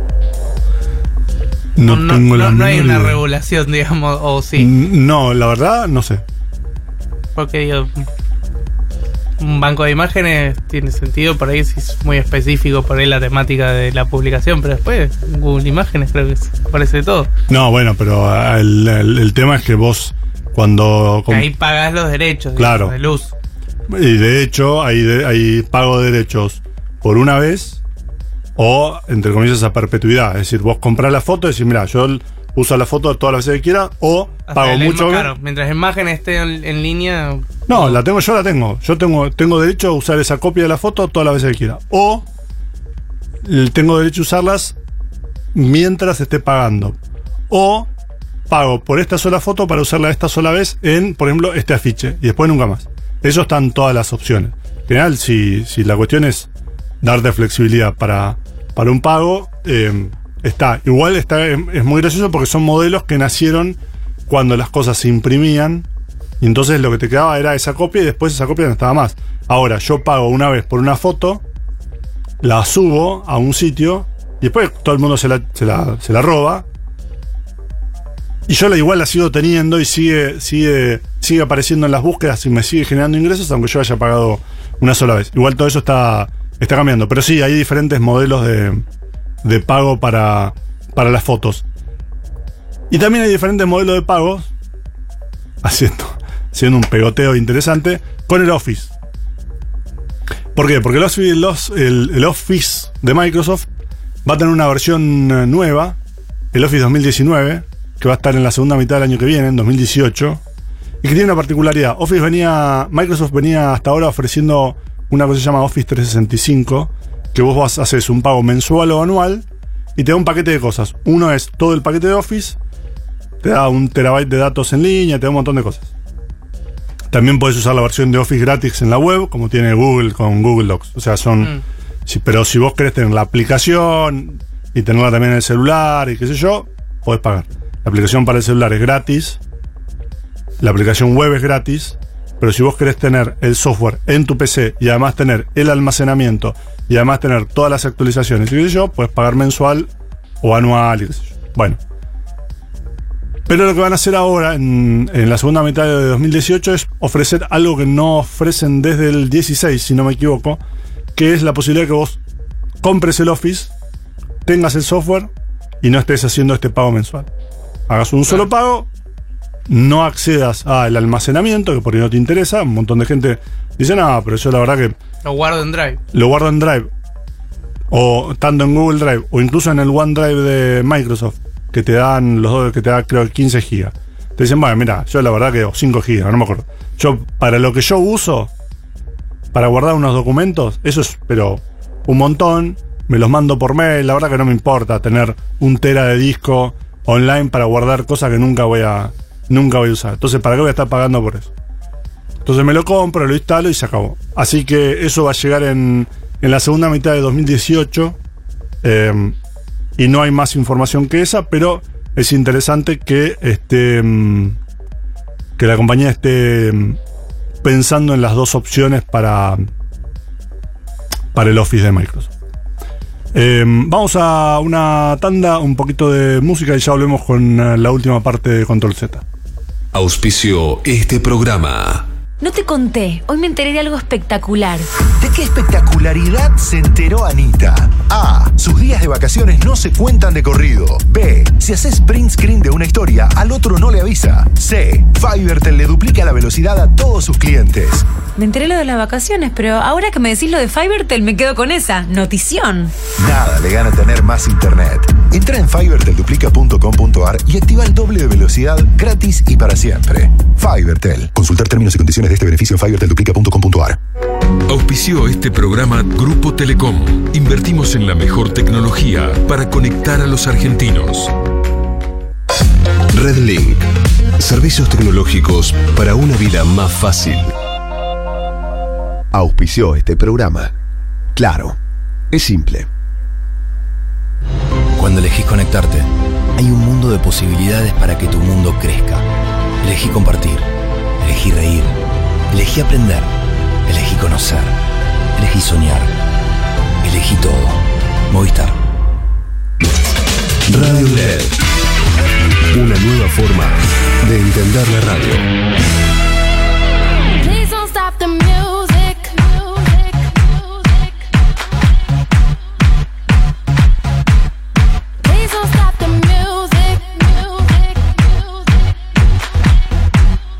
no hay una regulación, digamos, o sí. No, la verdad, no sé. Porque, digo, un banco de imágenes tiene sentido por ahí si es muy específico por ahí la temática de la publicación, pero después Google Imágenes creo que aparece de todo. No, bueno, pero el tema es que vos Cuando Ahí pagás los derechos, claro, del uso. Y de hecho, hay pago de derechos por una vez o, entre comillas, a perpetuidad. Es decir, vos comprás la foto y decís, mira, yo uso la foto todas las veces que quiera, o Hasta pago mucho. Claro, mientras la imagen esté en línea. No, yo la tengo. Yo tengo derecho a usar esa copia de la foto todas las veces que quiera. O tengo derecho a usarlas mientras esté pagando. O pago por esta sola foto para usarla esta sola vez en, por ejemplo, este afiche. Y después nunca más. Eso están todas las opciones. En general, si la cuestión es darte flexibilidad para un pago, está. Igual es muy gracioso porque son modelos que nacieron cuando las cosas se imprimían. Y entonces lo que te quedaba era esa copia y después esa copia no estaba más. Ahora, yo pago una vez por una foto, la subo a un sitio y después todo el mundo se la roba. Y yo igual la sigo teniendo y sigue apareciendo en las búsquedas y me sigue generando ingresos, aunque yo haya pagado una sola vez. Igual todo eso está cambiando. Pero sí, hay diferentes modelos de pago para las fotos. Y también hay diferentes modelos de pagos, haciendo un pegoteo interesante, con el Office. ¿Por qué? Porque el Office de Microsoft va a tener una versión nueva, el Office 2019, que va a estar en la segunda mitad del año que viene, en 2018, y que tiene una particularidad. Microsoft venía hasta ahora ofreciendo una cosa que se llama Office 365, que vos haces un pago mensual o anual y te da un paquete de cosas. Uno es todo el paquete de Office, te da 1 terabyte de datos en línea, te da un montón de cosas. También puedes usar la versión de Office gratis en la web, como tiene Google con Google Docs. O sea, pero si vos querés tener la aplicación y tenerla también en el celular y qué sé yo, podés pagar. La aplicación para el celular es gratis, la aplicación web es gratis, pero si vos querés tener el software en tu PC y además tener el almacenamiento y además tener todas las actualizaciones y qué sé yo, puedes pagar mensual o anual y qué sé yo. Bueno. Pero lo que van a hacer ahora, en la segunda mitad de 2018, es ofrecer algo que no ofrecen desde el 16, si no me equivoco, que es la posibilidad de que vos compres el Office, tengas el software y no estés haciendo este pago mensual. Hagas un solo pago, no accedas al almacenamiento, que por ahí no te interesa. Un montón de gente dice, no, pero yo la verdad que Lo guardo en Drive. Lo guardo en Drive, o tanto en Google Drive, o incluso en el OneDrive de Microsoft, que te dan los dos, que te da creo 15 gigas. Te dicen, bueno, mira, yo la verdad que 5 gigas, no me acuerdo. Yo, para lo que yo uso, para guardar unos documentos, eso es, pero un montón, me los mando por mail, la verdad que no me importa tener 1 tera de disco online para guardar cosas que nunca voy a usar. Entonces, ¿para qué voy a estar pagando por eso? Entonces me lo compro, lo instalo y se acabó. Así que eso va a llegar en la segunda mitad de 2018. Y no hay más información que esa, pero es interesante que la compañía esté pensando en las dos opciones para el Office de Microsoft. Vamos a una tanda, un poquito de música y ya volvemos con la última parte de Control Z. Auspició este programa. No te conté, hoy me enteré de algo espectacular. ¿De qué espectacularidad se enteró Anita? A. Sus días de vacaciones no se cuentan de corrido. B. Si haces print screen de una historia, al otro no le avisa. C. Fivertel le duplica la velocidad a todos sus clientes. Me enteré lo de las vacaciones, pero ahora que me decís lo de Fivertel me quedo con esa notición. Nada le gana tener más internet. Entra en fivertelduplica.com.ar y activa el doble de velocidad gratis y para siempre. Fivertel. Consultar términos y condiciones de este beneficio en fivertelduplica.com.ar. Auspició este programa Grupo Telecom. Invertimos en la mejor tecnología para conectar a los argentinos. Redlink. Servicios tecnológicos para una vida más fácil. Auspició este programa. Claro, es simple. Cuando elegís conectarte, hay un mundo de posibilidades para que tu mundo crezca. Elegí compartir, elegí reír, elegí aprender, elegí conocer, elegí soñar, elegí todo. Movistar. Radio LED. Una nueva forma de entender la radio. Please don't stop the music. Please don't stop the music.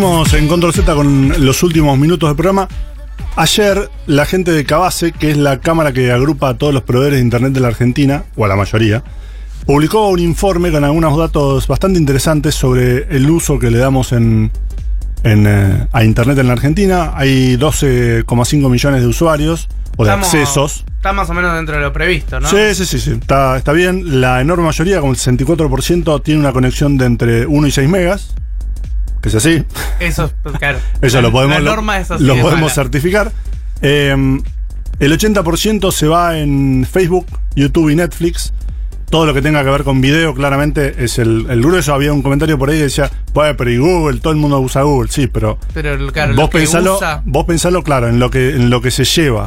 Seguimos en Control Z con los últimos minutos del programa. Ayer, la gente de Cabase, que es la cámara que agrupa a todos los proveedores de internet de la Argentina, o a la mayoría, publicó un informe con algunos datos bastante interesantes sobre el uso que le damos a internet en la Argentina. Hay 12,5 millones de usuarios o de accesos. Está más o menos dentro de lo previsto, ¿no? Sí. Está bien. La enorme mayoría, como el 64%, tiene una conexión de entre 1 y 6 megas. Que es así. Eso, claro. Eso lo podemos, la norma es así, lo podemos certificar. El 80% se va en Facebook, YouTube y Netflix. Todo lo que tenga que ver con video, claramente, es el grueso. Había un comentario por ahí que decía, bueno, pero y Google, todo el mundo usa Google. Sí, pero claro, vos pensalo, claro, en lo que se lleva.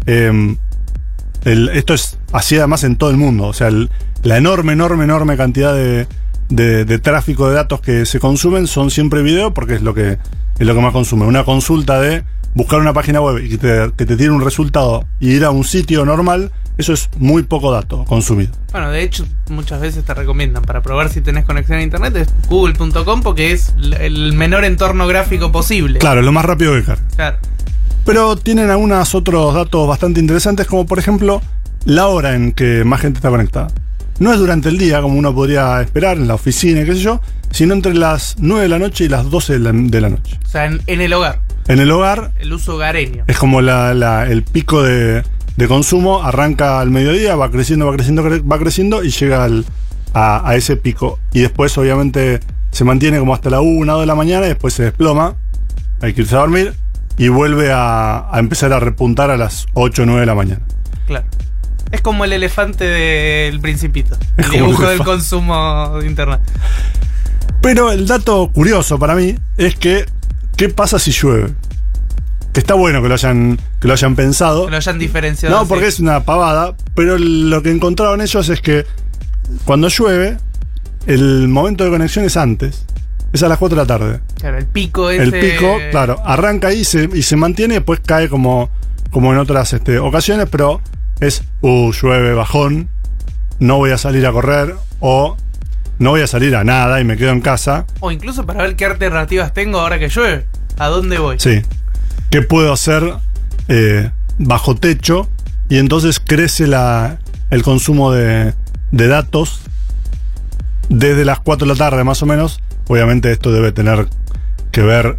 Esto es así además en todo el mundo. O sea, la enorme cantidad de tráfico de datos que se consumen son siempre video, porque es lo que más consume. Una consulta de buscar una página web y que te tire un resultado y ir a un sitio normal, eso es muy poco dato consumido. Bueno, de hecho, muchas veces te recomiendan para probar si tenés conexión a internet es google.com, porque es el menor entorno gráfico posible. Claro, lo más rápido que carga. Claro. Pero tienen algunos otros datos bastante interesantes, como por ejemplo la hora en que más gente está conectada. No es durante el día, como uno podría esperar, en la oficina y qué sé yo, sino entre las 9 de la noche y las 12 de la noche. O sea, en el hogar. En el hogar. El uso hogareño. Es como el pico de consumo, arranca al mediodía, va creciendo y llega a ese pico. Y después, obviamente, se mantiene como hasta la 1 o 2 de la mañana y después se desploma. Hay que irse a dormir y vuelve a empezar a repuntar a las 8 o 9 de la mañana. Claro. Es como el elefante del Principito. El dibujo del consumo de internet. Pero el dato curioso para mí es que ¿qué pasa si llueve? Que está bueno que lo hayan pensado. Que lo hayan diferenciado. No, porque es una pavada. Pero lo que encontraron ellos es que cuando llueve, el momento de conexión es antes. Es a las 4 de la tarde. Claro, el pico ese. El pico, claro, arranca ahí y se mantiene y después cae como en otras ocasiones, pero es, llueve, bajón, no voy a salir a correr, o no voy a salir a nada y me quedo en casa. O incluso para ver qué alternativas tengo ahora que llueve. ¿A dónde voy? Sí. ¿Qué puedo hacer bajo techo? Y entonces crece el consumo de datos desde las 4 de la tarde más o menos. Obviamente esto debe tener que ver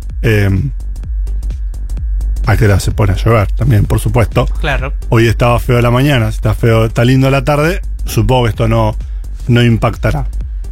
a qué hora se pone a llover también, por supuesto. Claro. Hoy estaba feo la mañana, si está lindo la tarde, supongo que esto no impactará.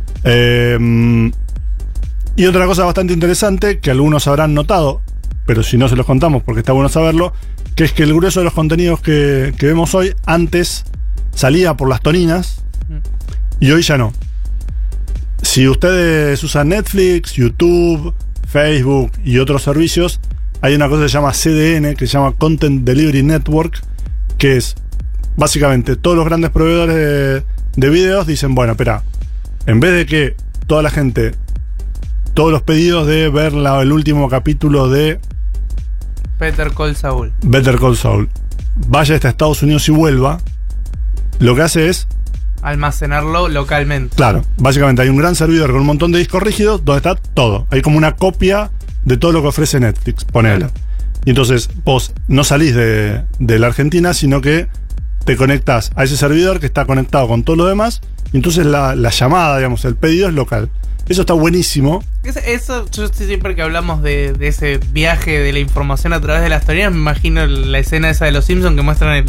Y otra cosa bastante interesante que algunos habrán notado, pero si no se los contamos porque está bueno saberlo, que es que el grueso de los contenidos que vemos hoy antes salía por las toninas y hoy ya no. Si ustedes usan Netflix, YouTube, Facebook y otros servicios, hay una cosa que se llama CDN, que se llama Content Delivery Network, que es básicamente todos los grandes proveedores de videos dicen, bueno, espera, en vez de que toda la gente, todos los pedidos de ver el último capítulo de Better Call Saul, vaya hasta Estados Unidos y vuelva, lo que hace es almacenarlo localmente. Claro, básicamente hay un gran servidor con un montón de discos rígidos donde está todo. Hay como una copia de todo lo que ofrece Netflix, ponele. Y entonces vos no salís de la Argentina, sino que te conectás a ese servidor que está conectado con todo lo demás, y entonces la llamada, digamos, el pedido es local. Eso está buenísimo. Eso, yo siempre que hablamos de ese viaje de la información a través de las teorías, me imagino la escena esa de Los Simpsons que muestran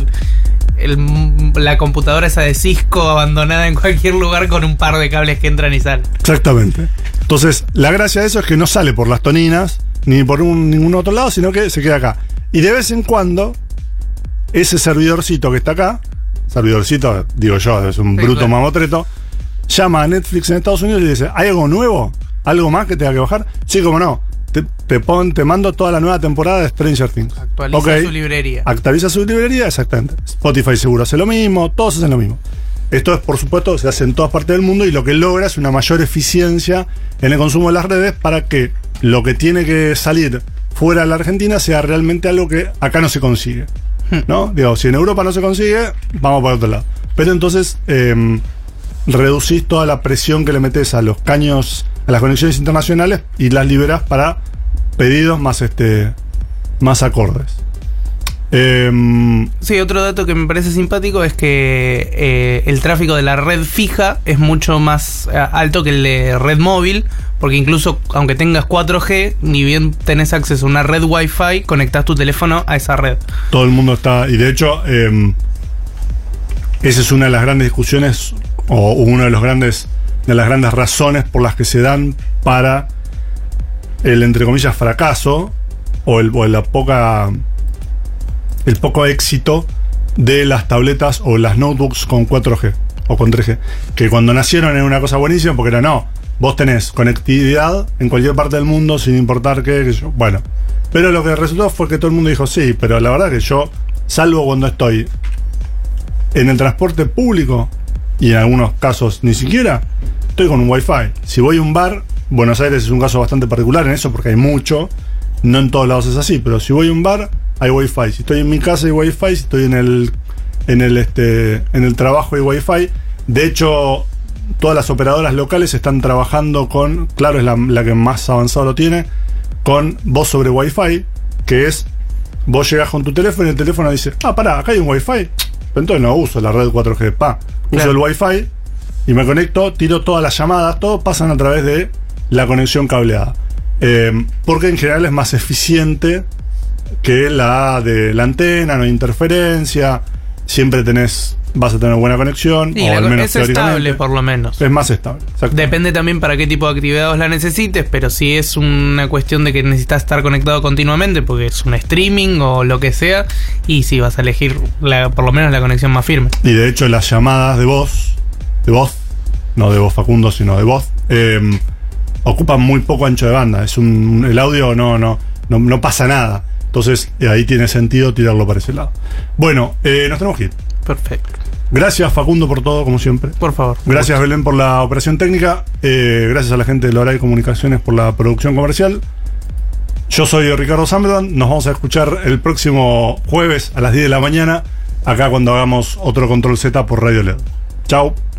la computadora esa de Cisco abandonada en cualquier lugar con un par de cables que entran y salen. Exactamente. Entonces, la gracia de eso es que no sale por las toninas ni por ningún otro lado, sino que se queda acá. Y de vez en cuando, ese servidorcito que está acá, servidorcito, digo yo, es un bruto mamotreto, llama a Netflix en Estados Unidos y dice, ¿hay algo nuevo? ¿Algo más que tenga que bajar? Sí, como no. Te mando toda la nueva temporada de Stranger Things. Actualiza su librería. Actualiza su librería, exactamente. Spotify seguro hace lo mismo, todos hacen lo mismo. Esto es, por supuesto, se hace en todas partes del mundo y lo que logra es una mayor eficiencia en el consumo de las redes para que lo que tiene que salir fuera de la Argentina sea realmente algo que acá no se consigue. ¿No? Digo, si en Europa no se consigue, vamos para otro lado. Pero entonces reducís toda la presión que le metes a los caños, a las conexiones internacionales y las liberás para pedidos más acordes. Sí, otro dato que me parece simpático es que el tráfico de la red fija es mucho más alto que el de red móvil, porque incluso aunque tengas 4G, ni bien tenés acceso a una red Wi-Fi, conectás tu teléfono a esa red. Todo el mundo está, y de hecho esa es una de las grandes discusiones o una de las grandes razones por las que se dan para el, entre comillas, fracaso o el poco éxito de las tabletas o las notebooks con 4G o con 3G, que cuando nacieron era una cosa buenísima porque vos tenés conectividad en cualquier parte del mundo sin importar qué sé yo. Bueno, pero lo que resultó fue que todo el mundo dijo sí, pero la verdad que yo, salvo cuando estoy en el transporte público y en algunos casos ni siquiera, estoy con un Wi-Fi. Si voy a un bar, Buenos Aires es un caso bastante particular en eso porque hay mucho, no en todos lados es así, pero si voy a un bar hay Wi-Fi. Si estoy en mi casa hay Wi-Fi. Si estoy en el trabajo hay Wi-Fi. De hecho, todas las operadoras locales están trabajando con, claro, es la que más avanzado lo tiene, con voz sobre Wi-Fi, que es, vos llegás con tu teléfono y el teléfono dice, pará, acá hay un Wi-Fi. Pero entonces no uso la red 4G, uso el Wi-Fi y me conecto, tiro todas las llamadas, todo pasan a través de la conexión cableada. Porque en general es más eficiente que la de la antena, no hay interferencia, siempre vas a tener buena conexión, y o al menos es estable, por lo menos. Es más estable. Depende también para qué tipo de actividad la necesites, pero si es una cuestión de que necesitas estar conectado continuamente, porque es un streaming o lo que sea, y si vas a elegir por lo menos la conexión más firme. Y de hecho las llamadas de voz, no de voz Facundo, sino de voz, ocupan muy poco ancho de banda. El audio no pasa nada. Entonces, ahí tiene sentido tirarlo para ese lado. Bueno, nos tenemos que ir. Perfecto. Gracias, Facundo, por todo, como siempre. Por favor. Gracias, Belén, por la operación técnica. Gracias a la gente de Loray Comunicaciones por la producción comercial. Yo soy Ricardo Sambelman. Nos vamos a escuchar el próximo jueves a las 10 de la mañana, acá cuando hagamos otro Control Z por Radio LED. Chao.